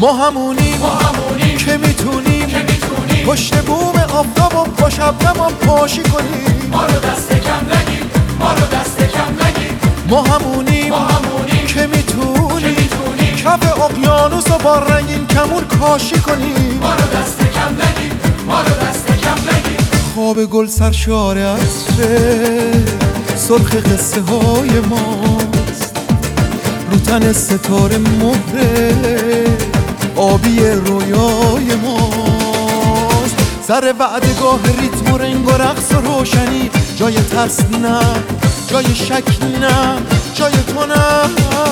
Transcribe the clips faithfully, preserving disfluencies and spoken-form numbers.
ما همونیم که میتونیم پشت بوم آفتاب و با شبنم پاشی کنیم. ما رو دست کم نگیر، ما رو دست کم نگیر. ما همونیم که میتونیم کف اقیانوس رو با رنگین کمون کاشی کنیم. ما رو دست کم نگیر، ما رو دست کم نگیر. خواب گل سرشار عطره سرخ قصه های ماست، رو تن ستاره مهره آبی رویای ماست. سر وعدگاه ریتم و رنگ و رقص و روشنی، جای ترس نه، جای شک نه، جای تو نه،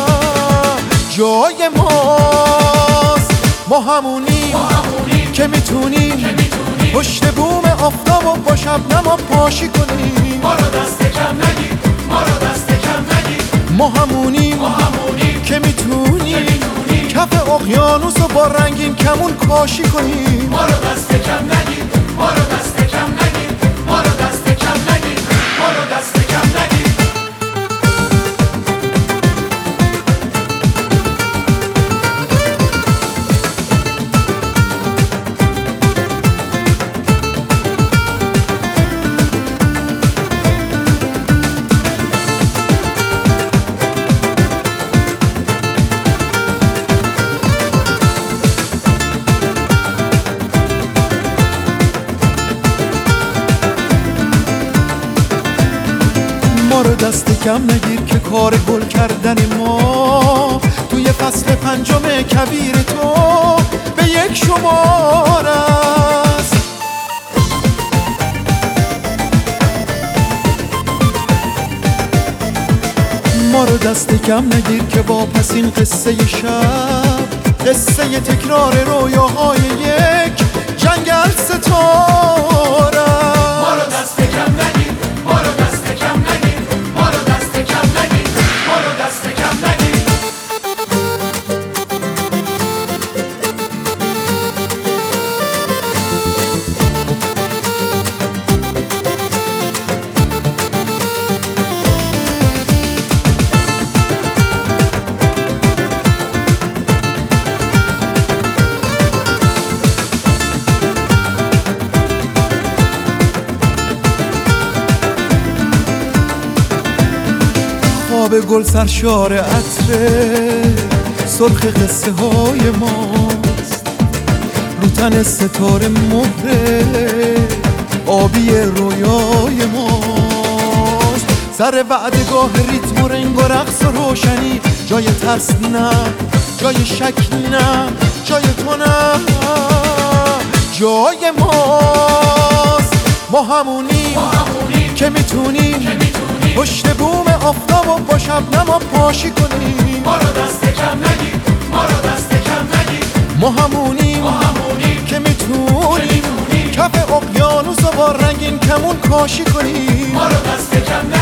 جای ماست. ما همونیم که میتونیم پشت بوم آفتاب و با شبنم پاشی کنیم. ما رو دست کم نگیر، ما رو دست کم نگیر. ما همونیم که میتونیم کف اقیانوس رو با رنگین کمون کاشی کنیم. ما رو دست کم نگیر، ما رو دست کم نگیر. ما رو دست کم نگیر، ما رو دست کم نگیر. ما رو دست کم نگیر که کار گل کردن ما توی فصل پنجم کویر تو به یک شمار است. ما رو دست کم نگیر که با پس این قصه شب قصه تکرار رویاهای یک جنگل ستاره است. ما رو دست کم نگیر، ما رو دست کم نگیر. ما رو دست کم نگیر، ما رو دست کم نگیر. خواب گل سرشار عطره سرخ قصه های ماست، رو تن ستاره مهره آبی رویای ماست. سر وعدگاه ریتم و رنگ و رقص و روشنی، جای ترس نه، جای شک نه، جای تو نه، جای ماست. ما همونیم که میتونیم پشت بوم آفتاب و با شبنم پاشی کنیم. ما رو دست کم نگیر، ما رو دست کم نگیر. ما همونیم که میتونیم کف اقیانوس و با رنگین کمون کاشی کنیم. ما رو دست کم